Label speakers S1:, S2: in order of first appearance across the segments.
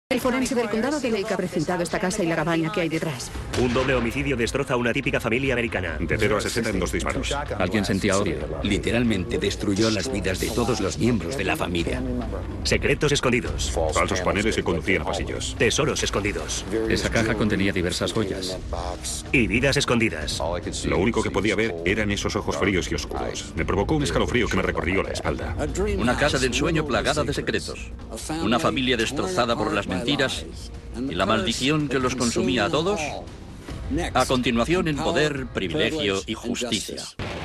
S1: El forense del condado de Lake ha precintado esta casa y la cabaña que hay detrás.
S2: Un doble homicidio destroza una típica familia americana.
S3: De 0 a 60 en 2 disparos.
S4: Alguien sentía odio.
S5: Literalmente destruyó las vidas de todos los miembros de la familia.
S2: Secretos escondidos.
S3: Falsos paneles que conducían a pasillos.
S2: Tesoros escondidos.
S4: Esa caja contenía diversas joyas.
S2: Y vidas escondidas.
S3: Lo único que podía ver eran esos ojos fríos y oscuros. Me provocó un escalofrío que me recorrió la espalda.
S6: Una casa de ensueño plagada de secretos. Una familia destrozada por las mentiras y la maldición que los consumía a todos. A continuación, en poder, privilegio y justicia.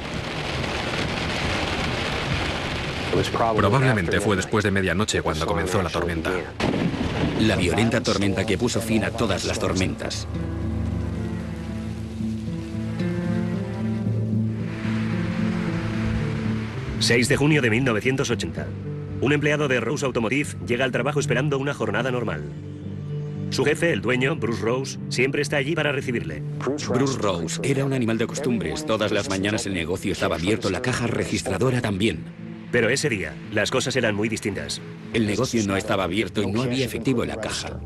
S7: Probablemente fue después de medianoche cuando comenzó la tormenta.
S5: La violenta tormenta que puso fin a todas las tormentas.
S2: ...6 de junio de 1980. Un empleado de Rose Automotive llega al trabajo esperando una jornada normal. Su jefe, el dueño, Bruce Rose, siempre está allí para recibirle.
S5: Bruce Rose era un animal de costumbres. Todas las mañanas el negocio estaba abierto, la caja registradora también.
S2: Pero ese día, las cosas eran muy distintas.
S5: El negocio no estaba abierto y no había efectivo en la caja.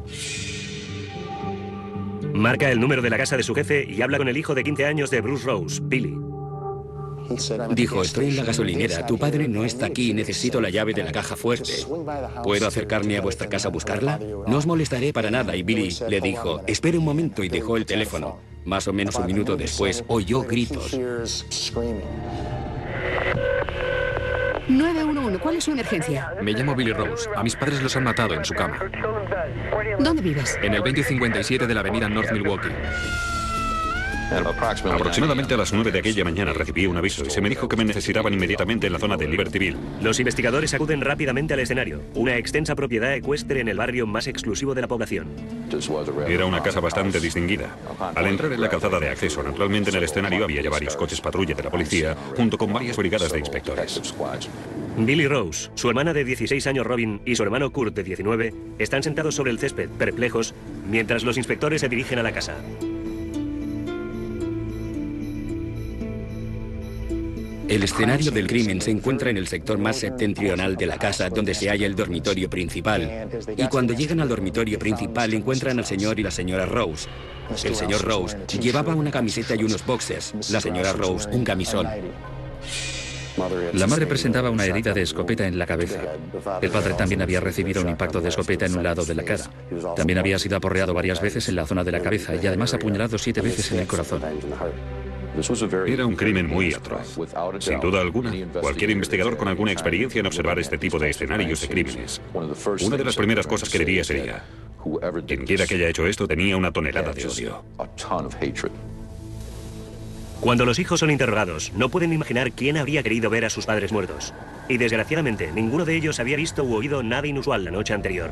S2: Marca el número de la casa de su jefe y habla con el hijo de 15 años de Bruce Rose, Billy.
S5: Dijo, estoy en la gasolinera, tu padre no está aquí, necesito la llave de la caja fuerte. ¿Puedo acercarme a vuestra casa a buscarla? No os molestaré para nada. Y Billy le dijo, espere un momento, y dejó el teléfono. Más o menos un minuto después, oyó gritos.
S1: 911, ¿cuál es su emergencia?
S7: Me llamo Billy Rose. A mis padres los han matado en su cama.
S1: ¿Dónde vives?
S7: En el 2057 de la avenida North Milwaukee.
S3: Aproximadamente a las 9 de aquella mañana recibí un aviso y se me dijo que me necesitaban inmediatamente en la zona de Libertyville.
S2: Los investigadores acuden rápidamente al escenario, una extensa propiedad ecuestre en el barrio más exclusivo de la población.
S3: Era una casa bastante distinguida. Al entrar en la calzada de acceso, naturalmente en el escenario había ya varios coches patrulla de la policía, junto con varias brigadas de inspectores.
S2: Billy Rose, su hermana de 16 años Robin y su hermano Kurt de 19 están sentados sobre el césped, perplejos, mientras los inspectores se dirigen a la casa.
S5: El escenario del crimen se encuentra en el sector más septentrional de la casa, donde se halla el dormitorio principal. Y cuando llegan al dormitorio principal encuentran al señor y la señora Rose. El señor Rose llevaba una camiseta y unos boxers, la señora Rose un camisón.
S4: La madre presentaba una herida de escopeta en la cabeza. El padre también había recibido un impacto de escopeta en un lado de la cara. También había sido aporreado varias veces en la zona de la cabeza y además apuñalado 7 veces en el corazón.
S3: Era un crimen muy atroz. Sin duda alguna, cualquier investigador con alguna experiencia en observar este tipo de escenarios de crímenes, una de las primeras cosas que diría sería: quien quiera que haya hecho esto tenía una tonelada de odio.
S2: Cuando los hijos son interrogados, no pueden imaginar quién habría querido ver a sus padres muertos. Y desgraciadamente, ninguno de ellos había visto u oído nada inusual la noche anterior.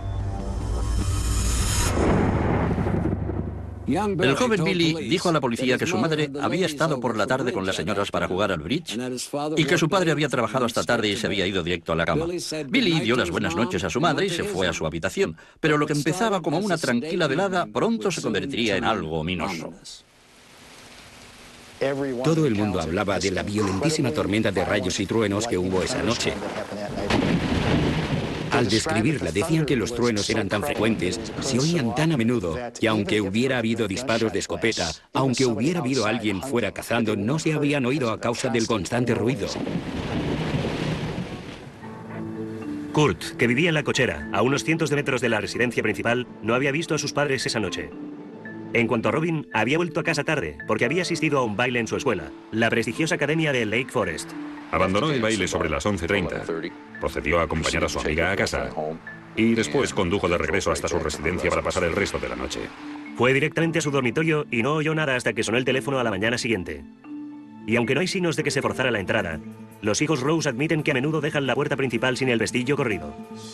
S6: El joven Billy dijo a la policía que su madre había estado por la tarde con las señoras para jugar al bridge y que su padre había trabajado hasta tarde y se había ido directo a la cama. Billy dio las buenas noches a su madre y se fue a su habitación, pero lo que empezaba como una tranquila velada pronto se convertiría en algo ominoso.
S5: Todo el mundo hablaba de la violentísima tormenta de rayos y truenos que hubo esa noche. Al describirla, decían que los truenos eran tan frecuentes, se oían tan a menudo, que aunque hubiera habido disparos de escopeta, aunque hubiera habido alguien fuera cazando, no se habían oído a causa del constante ruido.
S2: Kurt, que vivía en la cochera, a unos cientos de metros de la residencia principal, no había visto a sus padres esa noche. En cuanto a Robin, había vuelto a casa tarde, porque había asistido a un baile en su escuela, la prestigiosa academia de Lake Forest.
S3: Abandonó el baile sobre las 11:30, procedió a acompañar a su amiga a casa y después condujo de regreso hasta su residencia para pasar el resto de la noche.
S2: Fue directamente a su dormitorio y no oyó nada hasta que sonó el teléfono a la mañana siguiente. Y aunque no hay signos de que se forzara la entrada, los hijos Rose admiten que a menudo dejan la puerta principal sin el vestillo corrido.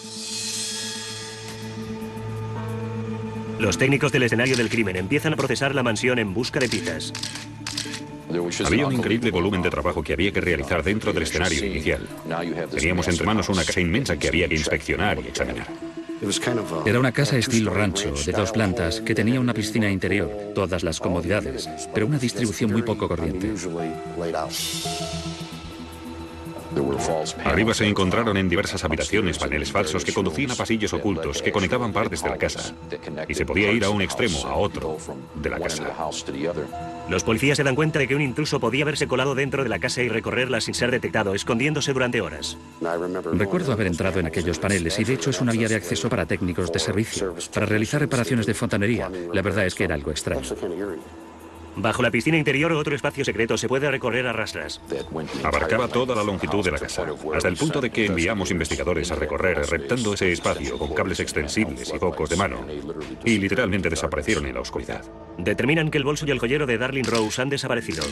S2: Los técnicos del escenario del crimen empiezan a procesar la mansión en busca de pistas.
S3: Había un increíble volumen de trabajo que había que realizar dentro del escenario inicial. Teníamos entre manos una casa inmensa que había que inspeccionar y examinar.
S4: Era una casa estilo rancho, de 2 plantas, que tenía una piscina interior, todas las comodidades, pero una distribución muy poco corriente.
S3: Arriba se encontraron en diversas habitaciones paneles falsos que conducían a pasillos ocultos que conectaban partes de la casa. Y se podía ir a un extremo, a otro, de la casa.
S2: Los policías se dan cuenta de que un intruso podía haberse colado dentro de la casa y recorrerla sin ser detectado, escondiéndose durante horas.
S4: Recuerdo haber entrado en aquellos paneles y de hecho es una vía de acceso para técnicos de servicio, para realizar reparaciones de fontanería. La verdad es que era algo extraño.
S2: Bajo la piscina interior, otro espacio secreto se puede recorrer a rastras.
S3: Abarcaba toda la longitud de la casa, hasta el punto de que enviamos investigadores a recorrer reptando ese espacio con cables extensibles y focos de mano, y literalmente desaparecieron en la oscuridad.
S2: Determinan que el bolso y el joyero de Darlene Rose han desaparecido.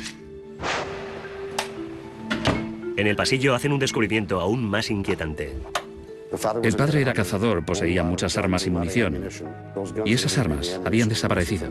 S2: En el pasillo hacen un descubrimiento aún más inquietante.
S4: El padre era cazador, poseía muchas armas y munición, y esas armas habían desaparecido.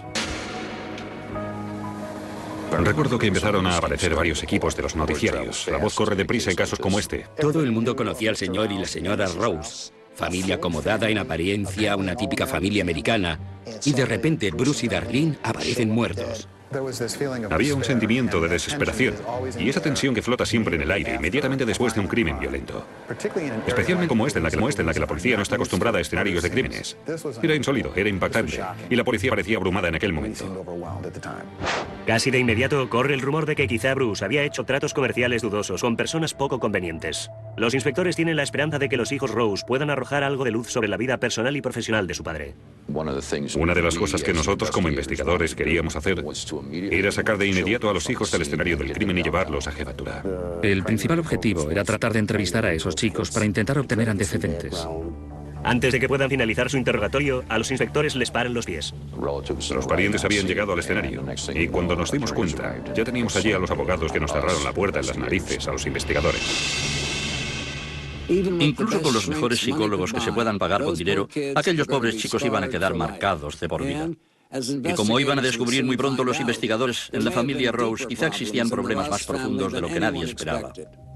S3: Recuerdo que empezaron a aparecer varios equipos de los noticiarios. La voz corre deprisa en casos como este.
S5: Todo el mundo conocía al señor y la señora Rose. Familia acomodada en apariencia, una típica familia americana. Y de repente Bruce y Darlene aparecen muertos.
S3: Había un sentimiento de desesperación y esa tensión que flota siempre en el aire inmediatamente después de un crimen violento. Especialmente como este, en la que la policía no está acostumbrada a escenarios de crímenes. Era insólito, era impactante y la policía parecía abrumada en aquel momento.
S2: Casi de inmediato corre el rumor de que quizá Bruce había hecho tratos comerciales dudosos con personas poco convenientes. Los inspectores tienen la esperanza de que los hijos Rose puedan arrojar algo de luz sobre la vida personal y profesional de su padre.
S3: Una de las cosas que nosotros como investigadores queríamos hacer era sacar de inmediato a los hijos del escenario del crimen y llevarlos a jefatura.
S4: El principal objetivo era tratar de entrevistar a esos chicos para intentar obtener antecedentes.
S2: Antes de que puedan finalizar su interrogatorio, a los inspectores les paran los pies.
S3: Los parientes habían llegado al escenario y cuando nos dimos cuenta, ya teníamos allí a los abogados que nos cerraron la puerta en las narices a los investigadores.
S6: Incluso con los mejores psicólogos que se puedan pagar con dinero, aquellos pobres chicos iban a quedar marcados de por vida. Y como iban a descubrir muy pronto los investigadores, en la familia Rose quizá existían problemas más profundos de lo que nadie esperaba.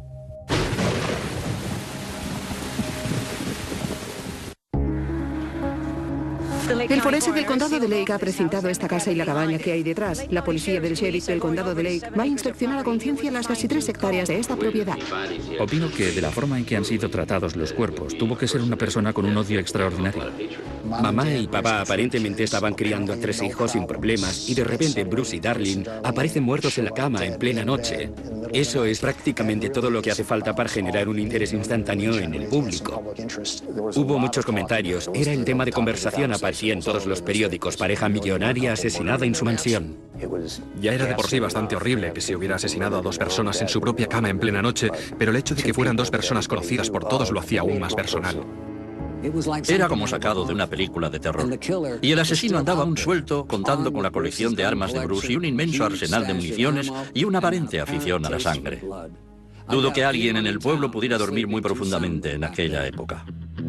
S1: El forense del condado de Lake ha precintado esta casa y la cabaña que hay detrás. La policía del sheriff del condado de Lake va a inspeccionar a conciencia las casi 3 hectáreas de esta propiedad.
S4: Opino que de la forma en que han sido tratados los cuerpos, tuvo que ser una persona con un odio extraordinario.
S5: Mamá y papá aparentemente estaban criando a 3 hijos sin problemas y de repente Bruce y Darlene aparecen muertos en la cama en plena noche. Eso es prácticamente todo lo que hace falta para generar un interés instantáneo en el público. Hubo muchos comentarios, era el tema de conversación, aparecía en todos los periódicos, pareja millonaria asesinada en su mansión.
S7: Ya era de por sí bastante horrible que se hubiera asesinado a 2 personas en su propia cama en plena noche, pero el hecho de que fueran 2 personas conocidas por todos lo hacía aún más personal.
S6: Era como sacado de una película de terror. Y el asesino andaba aún suelto, contando con la colección de armas de Bruce y un inmenso arsenal de municiones y una aparente afición a la sangre. Dudo que alguien en el pueblo pudiera dormir muy profundamente en aquella época.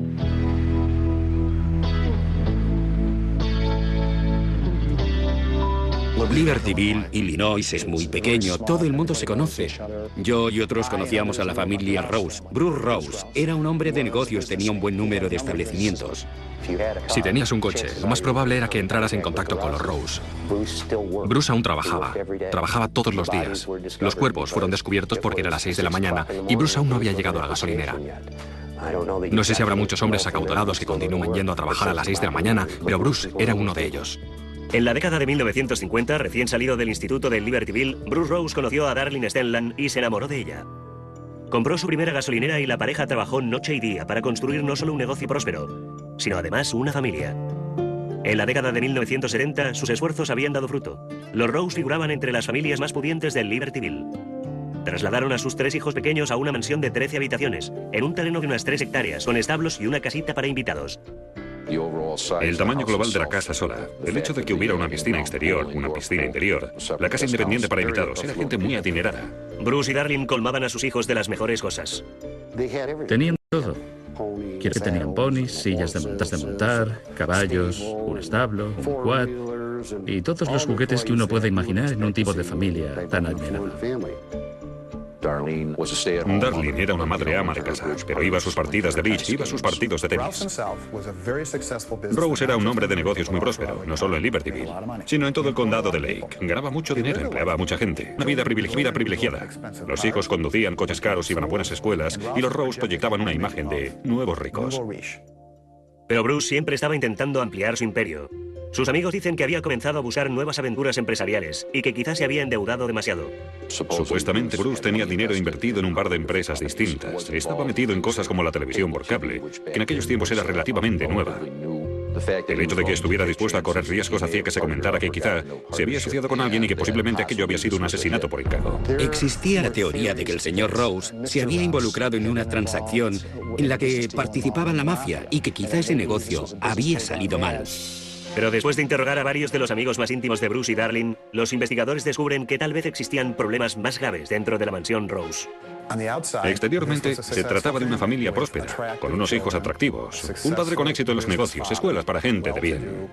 S5: Libertyville, Illinois, es muy pequeño, todo el mundo se conoce. Yo y otros conocíamos a la familia Rose. Bruce Rose era un hombre de negocios, tenía un buen número de establecimientos.
S7: Si tenías un coche, lo más probable era que entraras en contacto con los Rose. Bruce aún trabajaba todos los días. Los cuerpos fueron descubiertos porque era las 6 de la mañana y Bruce aún no había llegado a la gasolinera. No sé si habrá muchos hombres acaudalados que continúen yendo a trabajar a las 6 de la mañana, pero Bruce era uno de ellos.
S2: En la década de 1950, recién salido del instituto de Libertyville, Bruce Rose conoció a Darlene Stenland y se enamoró de ella. Compró su primera gasolinera y la pareja trabajó noche y día para construir no solo un negocio próspero, sino además una familia. En la década de 1970, sus esfuerzos habían dado fruto. Los Rose figuraban entre las familias más pudientes de Libertyville. Trasladaron a sus 3 hijos pequeños a una mansión de 13 habitaciones, en un terreno de unas 3 hectáreas, con establos y una casita para invitados.
S3: El tamaño global de la casa sola, el hecho de que hubiera una piscina exterior, una piscina interior, la casa independiente para invitados, era gente muy adinerada.
S2: Bruce y Darlene colmaban a sus hijos de las mejores cosas.
S4: Tenían todo. Quiero que tenían ponis, sillas de montar, caballos, un establo, un quad y todos los juguetes que uno puede imaginar en un tipo de familia tan adinerada.
S3: Darlene era una madre ama de casa, pero iba a sus partidas de bridge, iba a sus partidos de tenis. Rose era un hombre de negocios muy próspero, no solo en Libertyville, sino en todo el condado de Lake. Ganaba mucho dinero, empleaba a mucha gente. Una vida privilegiada. Los hijos conducían coches caros, iban a buenas escuelas, y los Rose proyectaban una imagen de nuevos ricos.
S2: Pero Bruce siempre estaba intentando ampliar su imperio. Sus amigos dicen que había comenzado a buscar nuevas aventuras empresariales y que quizás se había endeudado demasiado.
S3: Supuestamente Bruce tenía dinero invertido en un par de empresas distintas. Estaba metido en cosas como la televisión por cable, que en aquellos tiempos era relativamente nueva. El hecho de que estuviera dispuesto a correr riesgos hacía que se comentara que quizá se había asociado con alguien y que posiblemente aquello había sido un asesinato por encargo.
S5: Existía la teoría de que el señor Rose se había involucrado en una transacción en la que participaba la mafia y que quizá ese negocio había salido mal.
S2: Pero después de interrogar a varios de los amigos más íntimos de Bruce y Darlene, los investigadores descubren que tal vez existían problemas más graves dentro de la mansión Rose.
S3: Exteriormente, se trataba de una familia próspera, con unos hijos atractivos, un padre con éxito en los negocios, escuelas para gente de bien.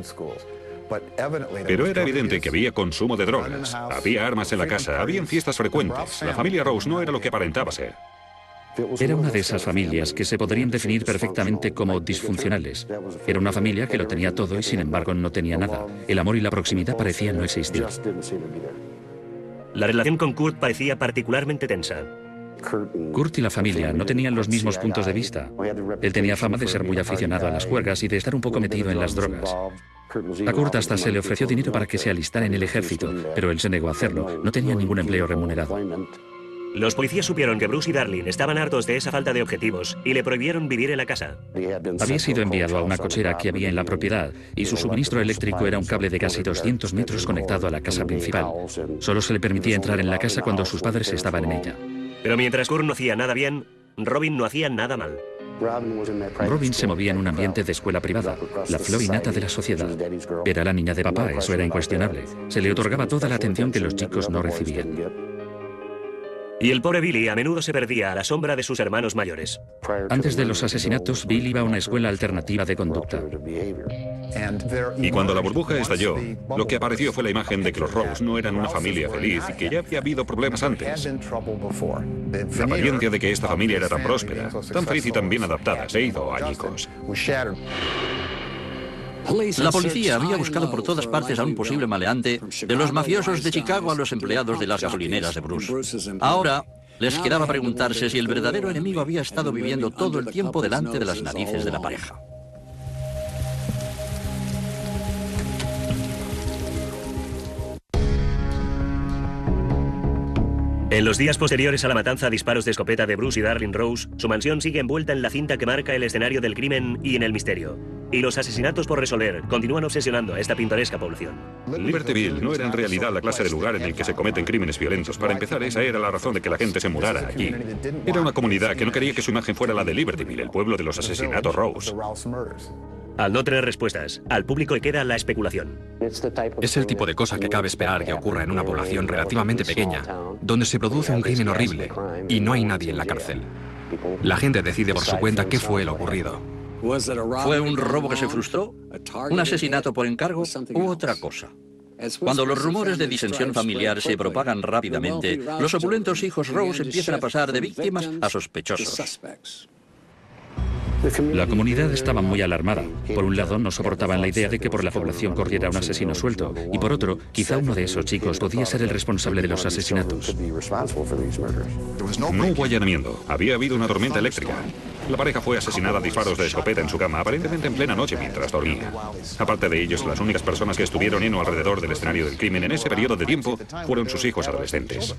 S3: Pero era evidente que había consumo de drogas, había armas en la casa, habían fiestas frecuentes. La familia Rose no era lo que aparentaba ser.
S4: Era una de esas familias que se podrían definir perfectamente como disfuncionales. Era una familia que lo tenía todo y sin embargo no tenía nada. El amor y la proximidad parecían no existir.
S2: La relación con Kurt parecía particularmente tensa.
S4: Kurt y la familia no tenían los mismos puntos de vista. Él tenía fama de ser muy aficionado a las juergas y de estar un poco metido en las drogas. A Kurt hasta se le ofreció dinero para que se alistara en el ejército, pero él se negó a hacerlo. No tenía ningún empleo remunerado.
S2: Los policías supieron que Bruce y Darlene estaban hartos de esa falta de objetivos y le prohibieron vivir en la casa.
S4: Había sido enviado a una cochera que había en la propiedad y su suministro eléctrico era un cable de casi 200 metros conectado a la casa principal. Solo se le permitía entrar en la casa cuando sus padres estaban en ella.
S2: Pero mientras Kurt no hacía nada bien, Robin no hacía nada mal.
S4: Robin se movía en un ambiente de escuela privada, la flor innata de la sociedad. Era la niña de papá, eso era incuestionable. Se le otorgaba toda la atención que los chicos no recibían.
S2: Y el pobre Billy a menudo se perdía a la sombra de sus hermanos mayores.
S4: Antes de los asesinatos, Bill iba a una escuela alternativa de conducta.
S3: Y cuando la burbuja estalló, lo que apareció fue la imagen de que los Rose no eran una familia feliz y que ya había habido problemas antes. La apariencia de que esta familia era tan próspera, tan feliz y tan bien adaptada, se hizo añicos.
S6: La policía había buscado por todas partes a un posible maleante, de los mafiosos de Chicago a los empleados de las gasolineras de Bruce. Ahora les quedaba preguntarse si el verdadero enemigo había estado viviendo todo el tiempo delante de las narices de la pareja.
S2: En los días posteriores a la matanza a disparos de escopeta de Bruce y Darlene Rose, su mansión sigue envuelta en la cinta que marca el escenario del crimen y en el misterio. Y los asesinatos por resolver continúan obsesionando a esta pintoresca población.
S3: Libertyville no era en realidad la clase de lugar en el que se cometen crímenes violentos. Para empezar, esa era la razón de que la gente se mudara allí. Era una comunidad que no quería que su imagen fuera la de Libertyville, el pueblo de los asesinatos Rose.
S2: Al no tener respuestas, al público le queda la especulación.
S7: Es el tipo de cosa que cabe esperar que ocurra en una población relativamente pequeña, donde se produce un crimen horrible y no hay nadie en la cárcel. La gente decide por su cuenta qué fue lo ocurrido.
S6: ¿Fue un robo que se frustró? ¿Un asesinato por encargo? ¿U otra cosa? Cuando los rumores de disensión familiar se propagan rápidamente, los opulentos hijos Rose empiezan a pasar de víctimas a sospechosos.
S4: La comunidad estaba muy alarmada. Por un lado, no soportaban la idea de que por la población corriera un asesino suelto, y por otro, quizá uno de esos chicos podía ser el responsable de los asesinatos.
S3: No hubo allanamiento. Había habido una tormenta eléctrica. La pareja fue asesinada a disparos de escopeta en su cama, aparentemente en plena noche mientras dormía. Aparte de ellos, las únicas personas que estuvieron en o alrededor del escenario del crimen en ese periodo de tiempo fueron sus hijos adolescentes.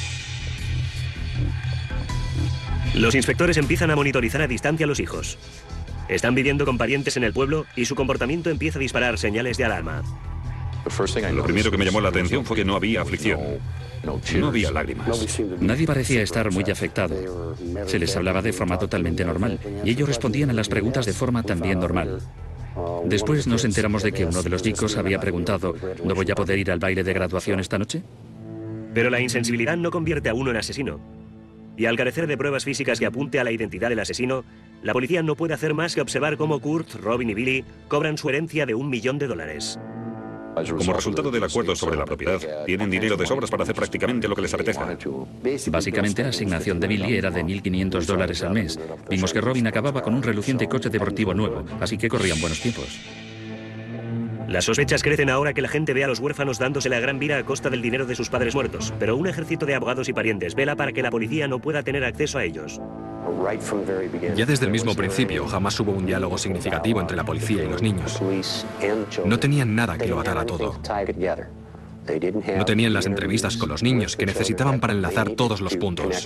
S2: Los inspectores empiezan a monitorizar a distancia a los hijos. Están viviendo con parientes en el pueblo y su comportamiento empieza a disparar señales de alarma.
S3: Lo primero que me llamó la atención fue que no había aflicción. No había lágrimas.
S4: Nadie parecía estar muy afectado. Se les hablaba de forma totalmente normal y ellos respondían a las preguntas de forma también normal. Después nos enteramos de que uno de los chicos había preguntado: ¿no voy a poder ir al baile de graduación esta noche?
S2: Pero la insensibilidad no convierte a uno en asesino. Y al carecer de pruebas físicas que apunte a la identidad del asesino, la policía no puede hacer más que observar cómo Kurt, Robin y Billy cobran su herencia de $1 millón.
S3: Como resultado del acuerdo sobre la propiedad, tienen dinero de sobras para hacer prácticamente lo que les apetezca.
S4: Básicamente, la asignación de Billy era de $1.500 al mes. Vimos que Robin acababa con un reluciente coche deportivo nuevo, así que corrían buenos tiempos.
S2: Las sospechas crecen ahora que la gente ve a los huérfanos dándose la gran vida a costa del dinero de sus padres muertos, pero un ejército de abogados y parientes vela para que la policía no pueda tener acceso a ellos.
S7: Ya desde el mismo principio, jamás hubo un diálogo significativo entre la policía y los niños. No tenían nada que lo atara todo. No tenían las entrevistas con los niños que necesitaban para enlazar todos los puntos.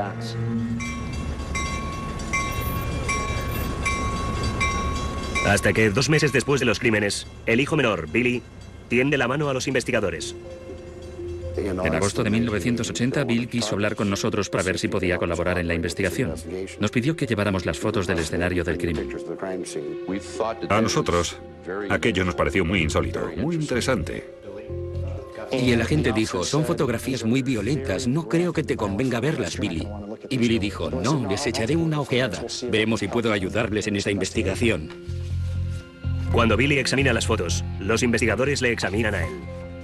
S2: Hasta que 2 meses después de los crímenes, el hijo menor, Billy, tiende la mano a los investigadores.
S4: En agosto de 1980, Bill quiso hablar con nosotros para ver si podía colaborar en la investigación. Nos pidió que lleváramos las fotos del escenario del crimen.
S3: A nosotros, aquello nos pareció muy insólito, muy interesante.
S5: Y el agente dijo, son fotografías muy violentas, no creo que te convenga verlas, Billy. Y Billy dijo, no, les echaré una ojeada. Veremos si puedo ayudarles en esta investigación.
S2: Cuando Billy examina las fotos, los investigadores le examinan a él.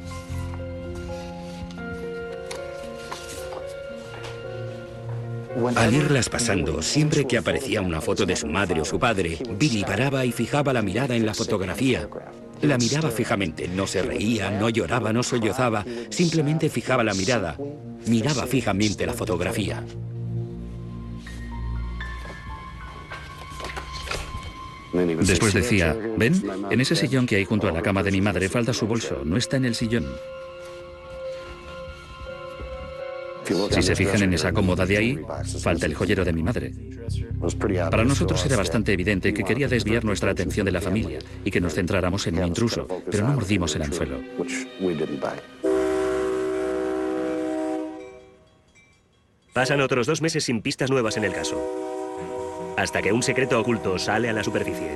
S5: Al irlas pasando, siempre que aparecía una foto de su madre o su padre, Billy paraba y fijaba la mirada en la fotografía. La miraba fijamente, no se reía, no lloraba, no sollozaba, simplemente fijaba la mirada. Miraba fijamente la fotografía.
S4: Después decía, ¿ven? En ese sillón que hay junto a la cama de mi madre falta su bolso, no está en el sillón. Si se fijan en esa cómoda de ahí, falta el joyero de mi madre. Para nosotros era bastante evidente que quería desviar nuestra atención de la familia y que nos centráramos en un intruso, pero no mordimos el anzuelo.
S2: Pasan otros 2 meses sin pistas nuevas en el caso, hasta que un secreto oculto sale a la superficie.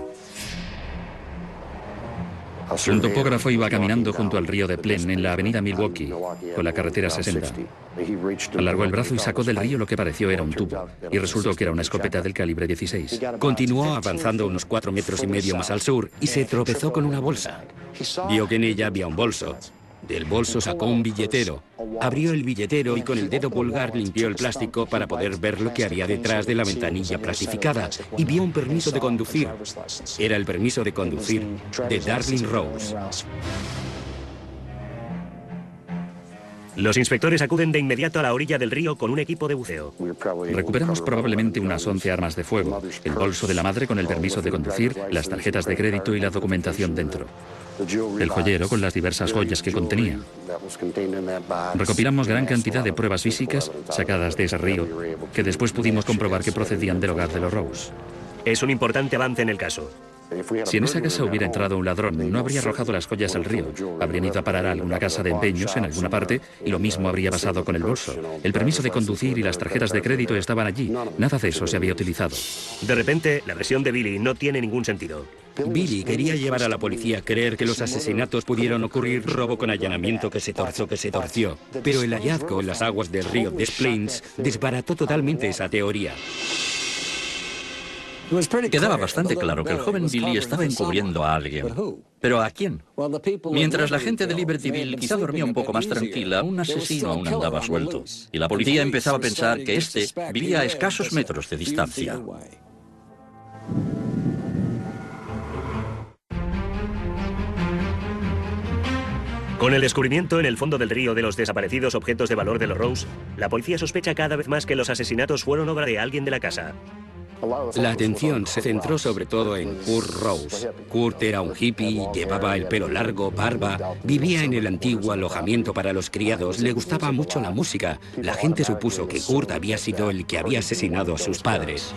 S4: Un topógrafo iba caminando junto al río de Plen en la avenida Milwaukee, con la carretera 60. Alargó el brazo y sacó del río lo que pareció era un tubo, y resultó que era una escopeta del calibre 16.
S5: Continuó avanzando unos 4,5 metros más al sur y se tropezó con una bolsa. Vio que en ella había un bolso. Del bolso sacó un billetero. Abrió el billetero y con el dedo pulgar limpió el plástico para poder ver lo que había detrás de la ventanilla plastificada y vio un permiso de conducir. Era el permiso de conducir de Darlene Rose.
S2: Los inspectores acuden de inmediato a la orilla del río con un equipo de buceo.
S4: Recuperamos probablemente unas 11 armas de fuego, el bolso de la madre con el permiso de conducir, las tarjetas de crédito y la documentación dentro. El joyero con las diversas joyas que contenía. Recopilamos gran cantidad de pruebas físicas sacadas de ese río, que después pudimos comprobar que procedían del hogar de los Rose.
S2: Es un importante avance en el caso.
S4: Si en esa casa hubiera entrado un ladrón, no habría arrojado las joyas al río. Habrían ido a parar a alguna casa de empeños en alguna parte y lo mismo habría pasado con el bolso. El permiso de conducir y las tarjetas de crédito estaban allí. Nada de eso se había utilizado.
S2: De repente, la versión de Billy no tiene ningún sentido.
S5: Billy quería llevar a la policía a creer que los asesinatos pudieron ocurrir robo con allanamiento que se torció. Pero el hallazgo en las aguas del río Des Plaines desbarató totalmente esa teoría.
S6: Quedaba bastante claro que el joven Billy estaba encubriendo a alguien. ¿Pero a quién? Mientras la gente de Libertyville quizá dormía un poco más tranquila, un asesino aún andaba suelto. Y la policía empezaba a pensar que este vivía a escasos metros de distancia.
S2: Con el descubrimiento en el fondo del río de los desaparecidos objetos de valor de los Rose, la policía sospecha cada vez más que los asesinatos fueron obra de alguien de la casa.
S5: La atención se centró sobre todo en Kurt Rose. Kurt era un hippie, llevaba el pelo largo, barba, vivía en el antiguo alojamiento para los criados, le gustaba mucho la música. La gente supuso que Kurt había sido el que había asesinado a sus padres.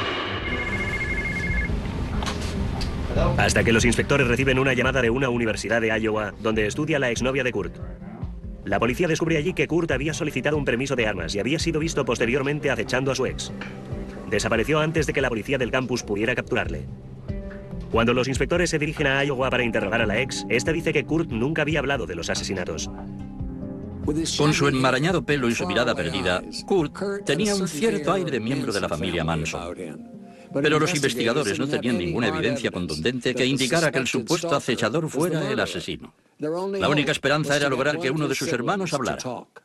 S2: Hasta que los inspectores reciben una llamada de una universidad de Iowa donde estudia la exnovia de Kurt. La policía descubre allí que Kurt había solicitado un permiso de armas y había sido visto posteriormente acechando a su ex. Desapareció antes de que la policía del campus pudiera capturarle. Cuando los inspectores se dirigen a Iowa para interrogar a la ex, esta dice que Kurt nunca había hablado de los asesinatos.
S6: Con su enmarañado pelo y su mirada perdida, Kurt tenía un cierto aire de miembro de la familia Manson. Pero los investigadores no tenían ninguna evidencia contundente que indicara que el supuesto acechador fuera el asesino. La única esperanza era lograr que uno de sus hermanos hablara.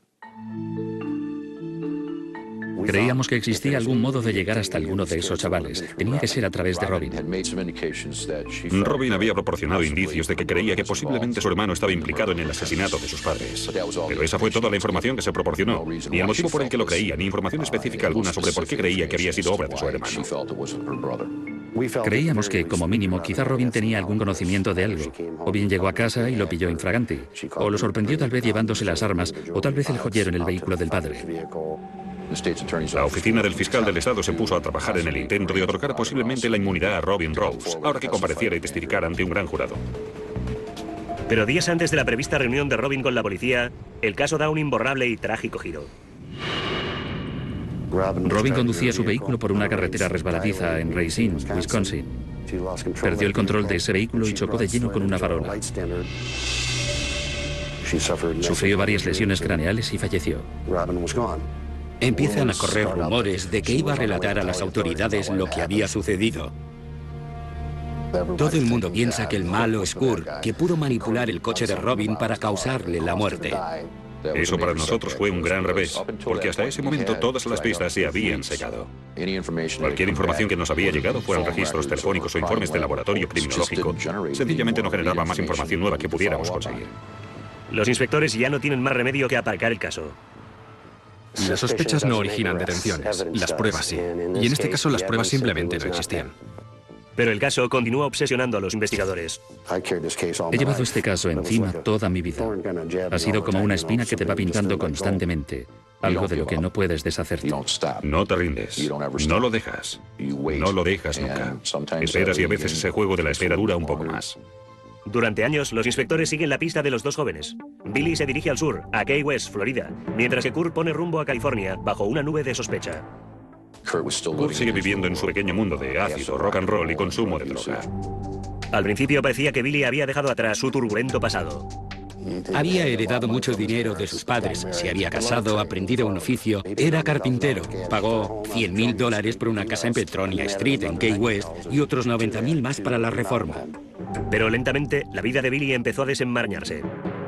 S4: Creíamos que existía algún modo de llegar hasta alguno de esos chavales. Tenía que ser a través de Robin.
S3: Robin había proporcionado indicios de que creía que posiblemente su hermano estaba implicado en el asesinato de sus padres. Pero esa fue toda la información que se proporcionó, ni el motivo por el que lo creía, ni información específica alguna sobre por qué creía que había sido obra de su hermano.
S4: Creíamos que, como mínimo, quizá Robin tenía algún conocimiento de algo. O bien llegó a casa y lo pilló infraganti. O lo sorprendió tal vez llevándose las armas, o tal vez el joyero en el vehículo del padre.
S3: La oficina del fiscal del estado se puso a trabajar en el intento de otorgar posiblemente la inmunidad a Robin Rose, ahora que compareciera y testificara ante un gran jurado.
S2: Pero días antes de la prevista reunión de Robin con la policía, el caso da un imborrable y trágico giro.
S4: Robin conducía su vehículo por una carretera resbaladiza en Racine, Wisconsin. Perdió el control de ese vehículo y chocó de lleno con una farola. Sufrió varias lesiones craneales y falleció.
S5: Empiezan a correr rumores de que iba a relatar a las autoridades lo que había sucedido. Todo el mundo piensa que el malo es Kurt, que pudo manipular el coche de Robin para causarle la muerte.
S3: Eso para nosotros fue un gran revés, porque hasta ese momento todas las pistas se habían secado. Cualquier información que nos había llegado, fueran registros telefónicos o informes de laboratorio criminológico, sencillamente no generaba más información nueva que pudiéramos conseguir.
S2: Los inspectores ya no tienen más remedio que aparcar el caso.
S7: Las sospechas no originan detenciones, las pruebas sí. Y en este caso las pruebas simplemente no existían.
S2: Pero el caso continúa obsesionando a los investigadores.
S4: He llevado este caso encima toda mi vida. Ha sido como una espina que te va pintando constantemente, algo de lo que no puedes deshacerte.
S3: No te rindes, no lo dejas, no lo dejas nunca. Esperas y a veces ese juego de la espera dura un poco más.
S2: Durante años, los inspectores siguen la pista de los dos jóvenes. Billy se dirige al sur, a Key West, Florida, mientras que Kurt pone rumbo a California, bajo una nube de sospecha.
S3: Kurt sigue viviendo en su pequeño mundo de ácido, rock and roll y consumo de droga.
S2: Al principio parecía que Billy había dejado atrás su turbulento pasado.
S5: Había heredado mucho dinero de sus padres, se había casado, aprendido un oficio, era carpintero, pagó $100,000 por una casa en Petronia Street, en Key West, y otros 90,000 más para la reforma.
S2: Pero lentamente, la vida de Billy empezó a desenmarañarse.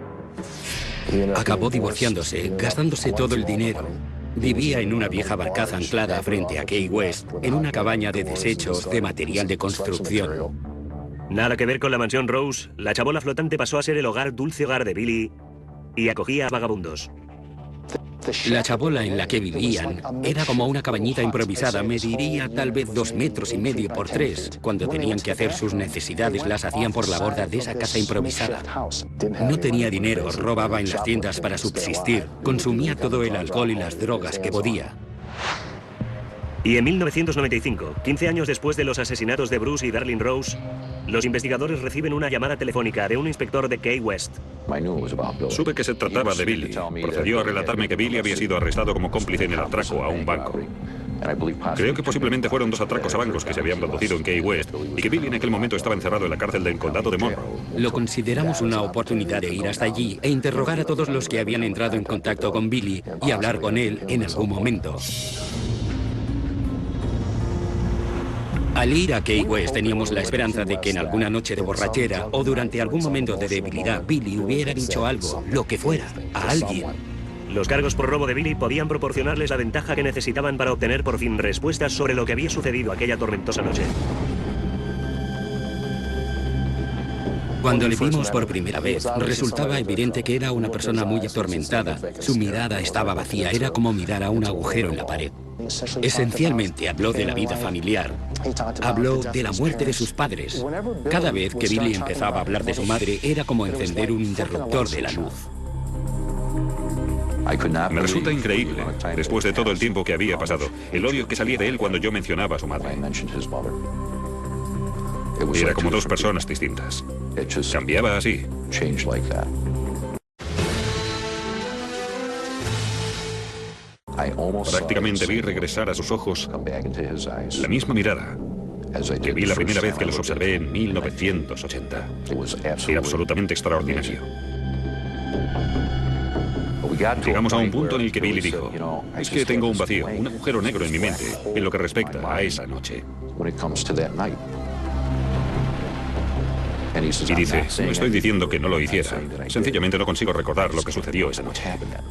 S5: Acabó divorciándose, gastándose todo el dinero. Vivía en una vieja barcaza anclada frente a Key West, en una cabaña de desechos de material de construcción.
S2: Nada que ver con la mansión Rose, la chabola flotante pasó a ser el dulce hogar de Billy y acogía a vagabundos.
S5: La chabola en la que vivían era como una cabañita improvisada, mediría tal vez 2,5 metros por 3. Cuando tenían que hacer sus necesidades las hacían por la borda de esa casa improvisada. No tenía dinero, robaba en las tiendas para subsistir, consumía todo el alcohol y las drogas que podía.
S2: Y en 1995, 15 años después de los asesinatos de Bruce y Darlene Rose, los investigadores reciben una llamada telefónica de un inspector de Key West.
S3: Supe que se trataba de Billy. Procedió a relatarme que Billy había sido arrestado como cómplice en el atraco a un banco. Creo que posiblemente fueron 2 atracos a bancos que se habían producido en Key West y que Billy en aquel momento estaba encerrado en la cárcel del condado de Monroe.
S5: Lo consideramos una oportunidad de ir hasta allí e interrogar a todos los que habían entrado en contacto con Billy y hablar con él en algún momento. Al ir a Key West teníamos la esperanza de que en alguna noche de borrachera o durante algún momento de debilidad Billy hubiera dicho algo, lo que fuera, a alguien.
S2: Los cargos por robo de Billy podían proporcionarles la ventaja que necesitaban para obtener por fin respuestas sobre lo que había sucedido aquella tormentosa noche.
S5: Cuando le vimos por primera vez, resultaba evidente que era una persona muy atormentada. Su mirada estaba vacía, era como mirar a un agujero en la pared. Esencialmente habló de la vida familiar. Habló de la muerte de sus padres. Cada vez que Billy empezaba a hablar de su madre, era como encender un interruptor de la luz.
S3: Me resulta increíble, después de todo el tiempo que había pasado, el odio que salía de él cuando yo mencionaba a su madre. Era como 2 personas distintas. Cambiaba así. Prácticamente vi regresar a sus ojos la misma mirada que vi la primera vez que los observé en 1980. Era absolutamente extraordinario. Llegamos a un punto en el que Billy dijo, es que tengo un vacío, un agujero negro en mi mente, en lo que respecta a esa noche. Y dice, no estoy diciendo que no lo hiciera. Sencillamente no consigo recordar lo que sucedió esa noche.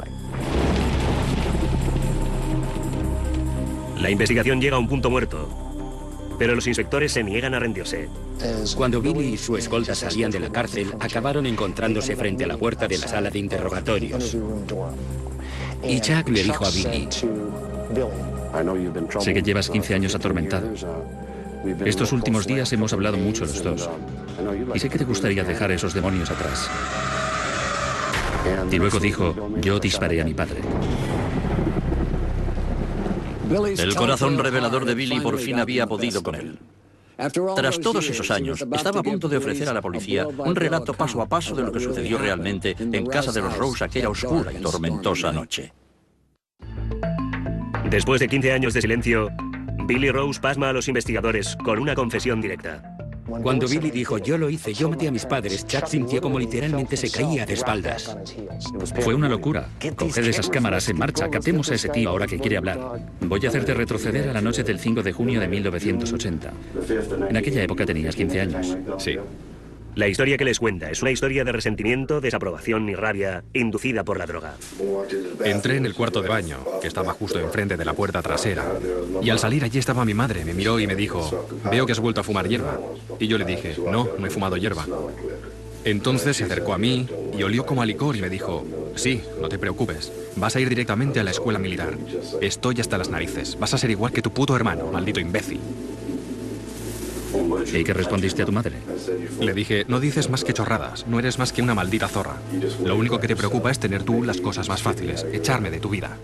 S2: La investigación llega a un punto muerto, pero los inspectores se niegan a rendirse.
S5: Cuando Billy y su escolta salían de la cárcel, acabaron encontrándose frente a la puerta de la sala de interrogatorios. Y Chuck le dijo a Billy:
S4: Sé que llevas 15 años atormentado. Estos últimos días hemos hablado mucho los dos. Y sé que te gustaría dejar esos demonios atrás. Y luego dijo, yo disparé a mi padre.
S6: El corazón revelador de Billy por fin había podido con él. Tras todos esos años, estaba a punto de ofrecer a la policía un relato paso a paso de lo que sucedió realmente en casa de los Rose aquella oscura y tormentosa noche.
S2: Después de 15 años de silencio, Billy Rose pasma a los investigadores con una confesión directa.
S5: Cuando Billy dijo, yo lo hice, yo maté a mis padres, Chuck sintió como literalmente se caía de espaldas.
S4: Fue una locura. Coged esas cámaras en marcha, captemos a ese tío ahora que quiere hablar. Voy a hacerte retroceder a la noche del 5 de junio de 1980. En aquella época tenías 15 años.
S3: Sí.
S2: La historia que les cuenta es una historia de resentimiento, desaprobación y rabia inducida por la droga.
S7: Entré en el cuarto de baño, que estaba justo enfrente de la puerta trasera. Y al salir allí estaba mi madre, me miró y me dijo, veo que has vuelto a fumar hierba. Y yo le dije, no he fumado hierba. Entonces se acercó a mí y olió como a licor y me dijo, sí, no te preocupes, vas a ir directamente a la escuela militar. Estoy hasta las narices, vas a ser igual que tu puto hermano, maldito imbécil.
S4: ¿Y qué respondiste a tu madre?
S7: Le dije, no dices más que chorradas, no eres más que una maldita zorra. Lo único que te preocupa es tener tú las cosas más fáciles, echarme de tu vida.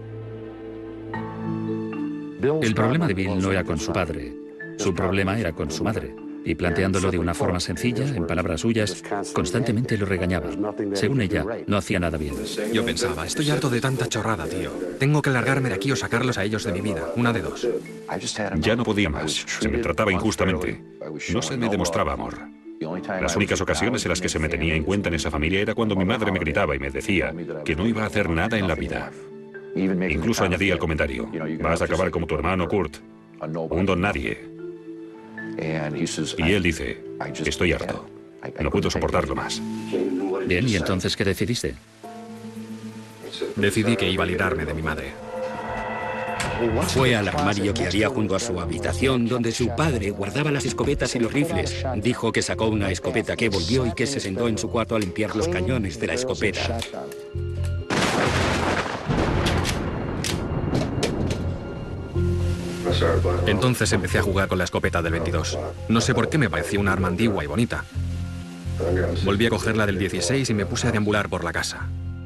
S4: El problema de Bill no era con su padre, su problema era con su madre. Y planteándolo de una forma sencilla, en palabras suyas, constantemente lo regañaba. Según ella, no hacía nada bien.
S7: Yo pensaba, estoy harto de tanta chorrada, tío. Tengo que largarme de aquí o sacarlos a ellos de mi vida, una de dos.
S3: Ya no podía más. Se me trataba injustamente. No se me demostraba amor. Las únicas ocasiones en las que se me tenía en cuenta en esa familia era cuando mi madre me gritaba y me decía que no iba a hacer nada en la vida. Incluso añadía el comentario, vas a acabar como tu hermano Kurt, un don nadie. Y él dice, estoy harto, no puedo soportarlo más.
S4: Bien, ¿y entonces qué decidiste?
S7: Decidí que iba a librarme de mi madre.
S5: Fue al armario que había junto a su habitación, donde su padre guardaba las escopetas y los rifles. Dijo que sacó una escopeta, que volvió y que se sentó en su cuarto a limpiar los cañones de la escopeta.
S7: Entonces empecé a jugar con la escopeta del 22. No sé por qué me parecía una arma antigua y bonita. Volví a coger la del 16 y me puse a deambular por la casa.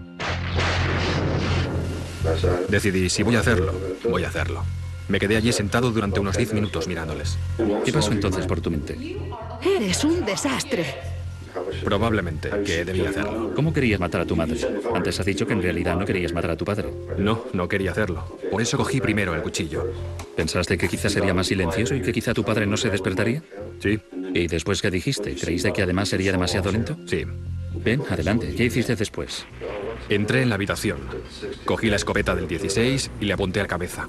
S7: Decidí, si voy a hacerlo, voy a hacerlo. Me quedé allí sentado durante unos 10 minutos mirándoles.
S4: ¿Qué pasó entonces por tu mente?
S1: Eres un desastre.
S7: Probablemente que debía hacerlo.
S4: ¿Cómo querías matar a tu madre? Antes has dicho que en realidad no querías matar a tu padre.
S7: No quería hacerlo. Por eso cogí primero el cuchillo.
S4: ¿Pensaste que quizás sería más silencioso y que quizá tu padre no se despertaría?
S7: Sí.
S4: ¿Y después qué dijiste? ¿Creíste que además sería demasiado lento?
S7: Sí.
S4: Ven, adelante. ¿Qué hiciste después?
S7: Entré en la habitación. Cogí la escopeta del 16 y le apunté a la cabeza.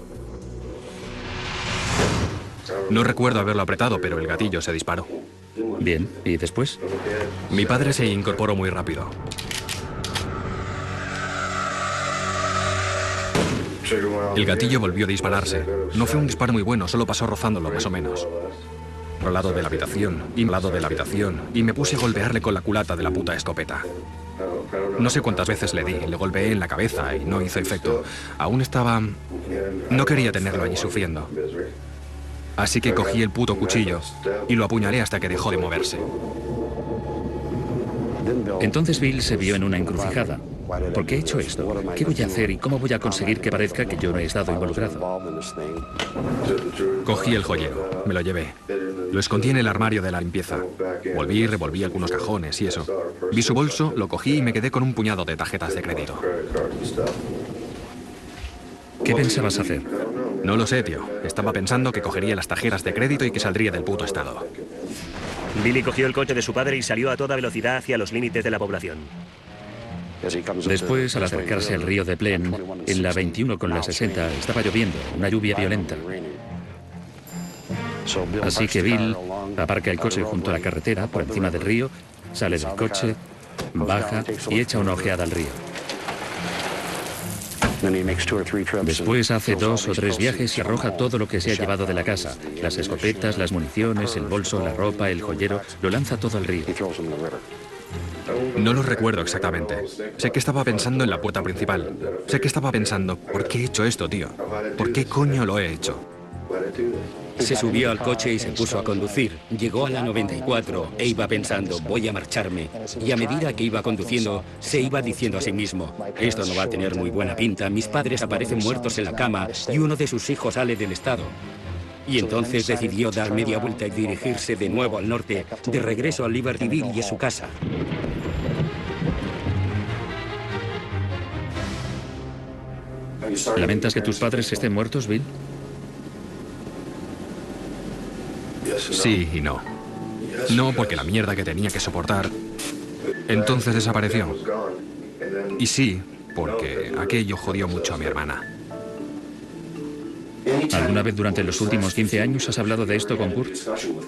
S7: No recuerdo haberlo apretado, pero el gatillo se disparó.
S4: Bien, ¿y después?
S7: Mi padre se incorporó muy rápido. El gatillo volvió a dispararse. No fue un disparo muy bueno, solo pasó rozándolo más o menos. Al lado de la habitación, y al lado de la habitación, y me puse a golpearle con la culata de la puta escopeta. No sé cuántas veces le di, le golpeé en la cabeza y no hizo efecto. Aún estaba... No quería tenerlo allí sufriendo. Así que cogí el puto cuchillo y lo apuñalé hasta que dejó de moverse.
S4: Entonces Bill se vio en una encrucijada. ¿Por qué he hecho esto? ¿Qué voy a hacer y cómo voy a conseguir que parezca que yo no he estado involucrado?
S7: Cogí el joyero, me lo llevé. Lo escondí en el armario de la limpieza. Volví y revolví algunos cajones y eso. Vi su bolso, lo cogí y me quedé con un puñado de tarjetas de crédito.
S4: ¿Qué pensabas hacer?
S7: No lo sé, tío. Estaba pensando que cogería las tarjetas de crédito y que saldría del puto estado.
S2: Billy cogió el coche de su padre y salió a toda velocidad hacia los límites de la población.
S4: Después, al acercarse al río de Plen, en la 21 con la 60, estaba lloviendo, una lluvia violenta. Así que Bill Aparca el coche junto a la carretera, por encima del río, sale del coche, baja y echa una ojeada al río. Después hace 2 o 3 viajes y arroja todo lo que se ha llevado de la casa. Las escopetas, las municiones, el bolso, la ropa, el joyero, lo lanza todo al río.
S7: No lo recuerdo exactamente. Sé que estaba pensando en la puerta principal. Sé que estaba pensando, ¿por qué he hecho esto, tío? ¿Por qué coño lo he hecho?
S5: Se subió al coche y se puso a conducir. Llegó a la 94 e iba pensando, voy a marcharme. Y a medida que iba conduciendo, se iba diciendo a sí mismo, esto no va a tener muy buena pinta, mis padres aparecen muertos en la cama y uno de sus hijos sale del estado. Y entonces decidió dar media vuelta y dirigirse de nuevo al norte, de regreso a Libertyville y a su casa.
S4: ¿Lamentas que tus padres estén muertos, Bill?
S7: Sí y no. No porque la mierda que tenía que soportar entonces desapareció. Y sí, porque aquello jodió mucho a mi hermana.
S4: ¿Alguna vez durante los últimos 15 años has hablado de esto con Kurt?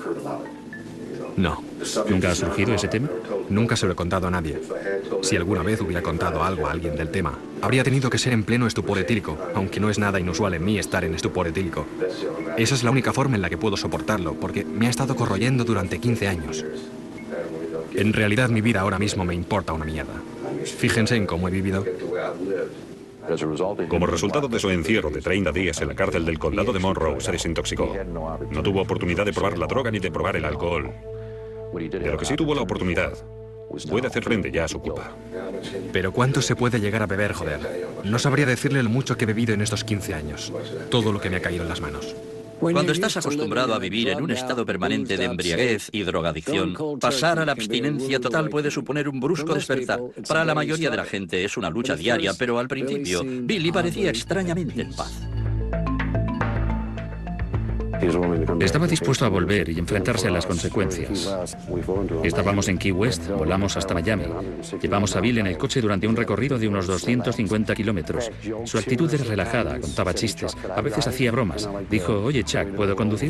S7: No.
S4: ¿Nunca ha surgido ese tema?
S7: Nunca se lo he contado a nadie. Si alguna vez hubiera contado algo a alguien del tema, habría tenido que ser en pleno estupor etílico, aunque no es nada inusual en mí estar en estupor etílico. Esa es la única forma en la que puedo soportarlo, porque me ha estado corroyendo durante 15 años. En realidad mi vida ahora mismo me importa una mierda. Fíjense en cómo he vivido.
S3: Como resultado de su encierro de 30 días en la cárcel del condado de Monroe, se desintoxicó. No tuvo oportunidad de probar la droga ni de probar el alcohol. De lo que sí tuvo la oportunidad, puede hacer frente ya a su culpa.
S7: Pero ¿cuánto se puede llegar a beber, joder? No sabría decirle lo mucho que he bebido en estos 15 años. Todo lo que me ha caído en las manos.
S6: Cuando estás acostumbrado a vivir en un estado permanente de embriaguez y drogadicción, pasar a la abstinencia total puede suponer un brusco despertar. Para la mayoría de la gente es una lucha diaria, pero al principio, Billy parecía extrañamente en paz.
S4: Estaba dispuesto a volver y enfrentarse a las consecuencias. Estábamos en Key West, volamos hasta Miami. Llevamos a Bill en el coche durante un recorrido de unos 250 kilómetros. Su actitud era relajada, contaba chistes, a veces hacía bromas. Dijo, oye Chuck, ¿puedo conducir?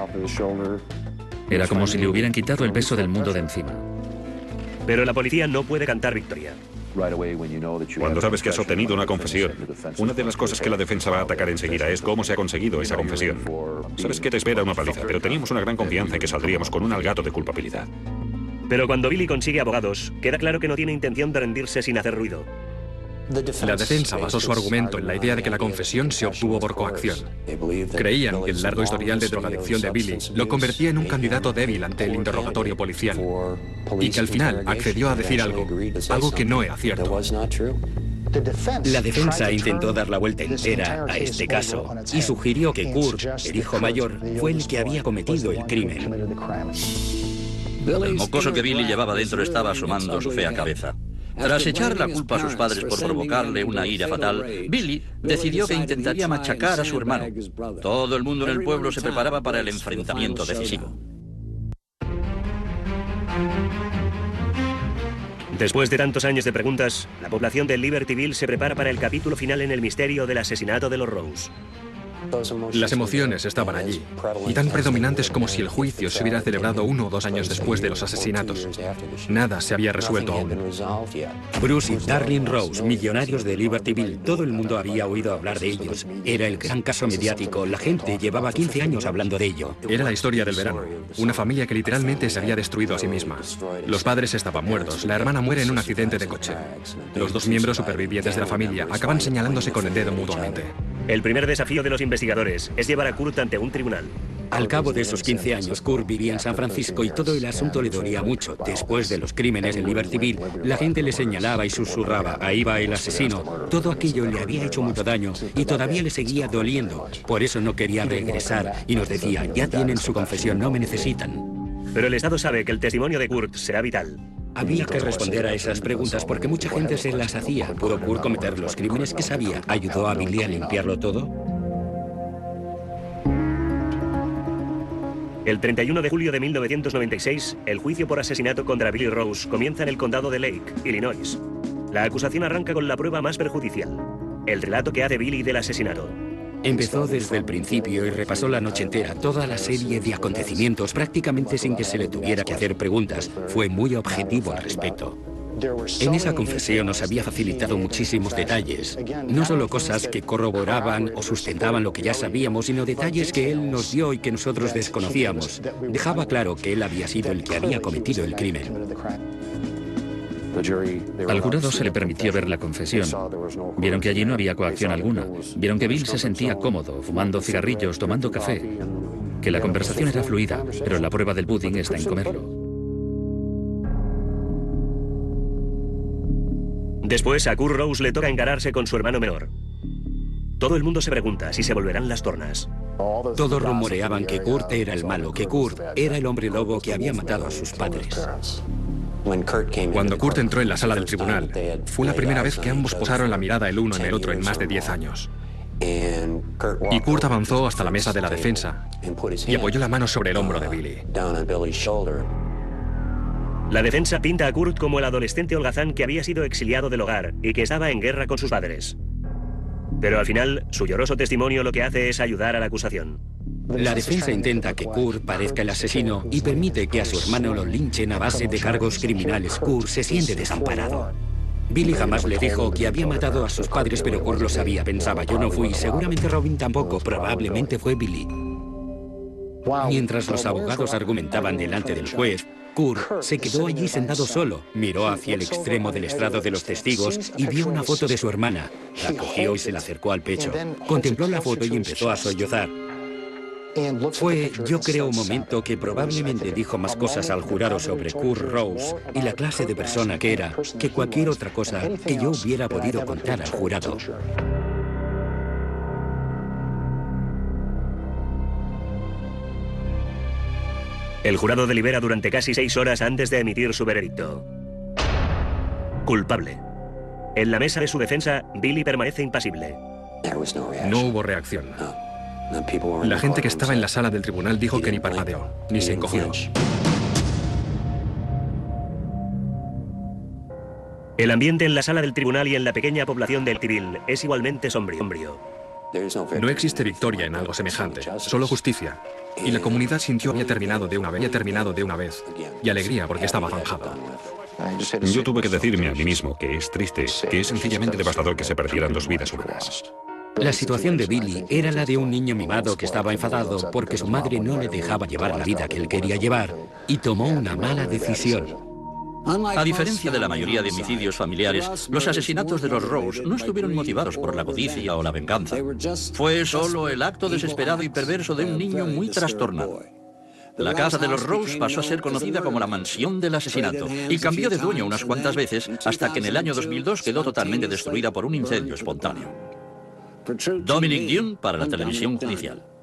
S4: Era como si le hubieran quitado el peso del mundo de encima.
S2: Pero la policía no puede cantar victoria.
S3: Cuando sabes que has obtenido una confesión, una de las cosas que la defensa va a atacar enseguida es cómo se ha conseguido esa confesión. Sabes que te espera una paliza, pero teníamos una gran confianza en que saldríamos con un alegato de culpabilidad.
S2: Pero cuando Billy consigue abogados, queda claro que no tiene intención de rendirse sin hacer ruido.
S7: La defensa basó su argumento en la idea de que la confesión se obtuvo por coacción. Creían que el largo historial de drogadicción de Billy lo convertía en un candidato débil ante el interrogatorio policial y que al final accedió a decir algo que no era cierto.
S5: La defensa intentó dar la vuelta entera a este caso y sugirió que Kurt, el hijo mayor, fue el que había cometido el crimen.
S6: El mocoso que Billy llevaba dentro estaba asomando su fea cabeza. Tras echar la culpa a sus padres por provocarle una ira fatal, Billy decidió que intentaría machacar a su hermano. Todo el mundo en el pueblo se preparaba para el enfrentamiento decisivo.
S2: Después de tantos años de preguntas, la población de Libertyville se prepara para el capítulo final en el misterio del asesinato de los Rose.
S7: Las emociones estaban allí, y tan predominantes como si el juicio se hubiera celebrado 1 o 2 años después de los asesinatos. Nada se había resuelto aún.
S5: Bruce y Darlene Rose, millonarios de Libertyville, todo el mundo había oído hablar de ellos. Era el gran caso mediático, la gente llevaba 15 años hablando de ello.
S7: Era la historia del verano, una familia que literalmente se había destruido a sí misma. Los padres estaban muertos, la hermana muere en un accidente de coche. Los 2 miembros supervivientes de la familia acaban señalándose con el dedo mutuamente.
S2: El primer desafío de los investigadores es llevar a Kurt ante un tribunal.
S5: Al cabo de esos 15 años, Kurt vivía en San Francisco y todo el asunto le dolía mucho. Después de los crímenes en Libertyville, la gente le señalaba y susurraba, ahí va el asesino. Todo aquello le había hecho mucho daño y todavía le seguía doliendo. Por eso no quería regresar y nos decía, ya tienen su confesión, no me necesitan.
S2: Pero el Estado sabe que el testimonio de Kurt será vital.
S5: Había que responder a esas preguntas porque mucha gente se las hacía. ¿Pudo Kurt cometer los crímenes que sabía? ¿Ayudó a Billy a limpiarlo todo?
S2: El 31 de julio de 1996, el juicio por asesinato contra Billy Rose comienza en el condado de Lake, Illinois. La acusación arranca con la prueba más perjudicial, el relato que hace Billy del asesinato.
S5: Empezó desde el principio y repasó la noche entera toda la serie de acontecimientos prácticamente sin que se le tuviera que hacer preguntas. Fue muy objetivo al respecto. En esa confesión nos había facilitado muchísimos detalles, no solo cosas que corroboraban o sustentaban lo que ya sabíamos, sino detalles que él nos dio y que nosotros desconocíamos. Dejaba claro que él había sido el que había cometido el crimen.
S4: Al jurado se le permitió ver la confesión. Vieron que allí no había coacción alguna. Vieron que Bill se sentía cómodo, fumando cigarrillos, tomando café. Que la conversación era fluida, pero la prueba del pudding está en comerlo.
S2: Después a Kurt Rose le toca encararse con su hermano menor. Todo el mundo se pregunta si se volverán las tornas.
S5: Todos rumoreaban que Kurt era el malo, que Kurt era el hombre lobo que había matado a sus padres.
S7: Cuando Kurt entró en la sala del tribunal, fue la primera vez que ambos posaron la mirada el uno en el otro en más de 10 años. Y Kurt avanzó hasta la mesa de la defensa y apoyó la mano sobre el hombro de Billy.
S2: La defensa pinta a Kurt como el adolescente holgazán que había sido exiliado del hogar y que estaba en guerra con sus padres. Pero al final, su lloroso testimonio lo que hace es ayudar a la acusación.
S5: La defensa intenta que Kurt parezca el asesino y permite que a su hermano lo linchen a base de cargos criminales. Kurt se siente desamparado. Billy jamás le dijo que había matado a sus padres, pero Kurt lo sabía. Pensaba, yo no fui, seguramente Robin tampoco, probablemente fue Billy. Mientras los abogados argumentaban delante del juez, Kurt se quedó allí sentado solo, miró hacia el extremo del estrado de los testigos y vio una foto de su hermana. La cogió y se la acercó al pecho. Contempló la foto y empezó a sollozar. Fue, yo creo, un momento que probablemente dijo más cosas al jurado sobre Kurt Rose y la clase de persona que era, que cualquier otra cosa que yo hubiera podido contar al jurado.
S2: El jurado delibera durante casi 6 horas antes de emitir su veredicto. Culpable. En la mesa de su defensa, Billy permanece impasible.
S7: No hubo reacción. La gente que estaba en la sala del tribunal dijo que ni parpadeó, ni se encogió.
S2: El ambiente en la sala del tribunal y en la pequeña población del Tivil es igualmente sombrío.
S7: No existe victoria en algo semejante, solo justicia. Y la comunidad sintió que había terminado de una vez, y alegría porque estaba zanjado.
S3: Yo tuve que decirme a mí mismo que es triste, que es sencillamente devastador que se perdieran 2 vidas humanas.
S5: La situación de Billy era la de un niño mimado que estaba enfadado porque su madre no le dejaba llevar la vida que él quería llevar y tomó una mala decisión.
S6: A diferencia de la mayoría de homicidios familiares, los asesinatos de los Rose no estuvieron motivados por la codicia o la venganza. Fue solo el acto desesperado y perverso de un niño muy trastornado. La casa de los Rose pasó a ser conocida como la mansión del asesinato y cambió de dueño unas cuantas veces hasta que en el año 2002 quedó totalmente destruida por un incendio espontáneo. Dominic Dunne para la televisión judicial.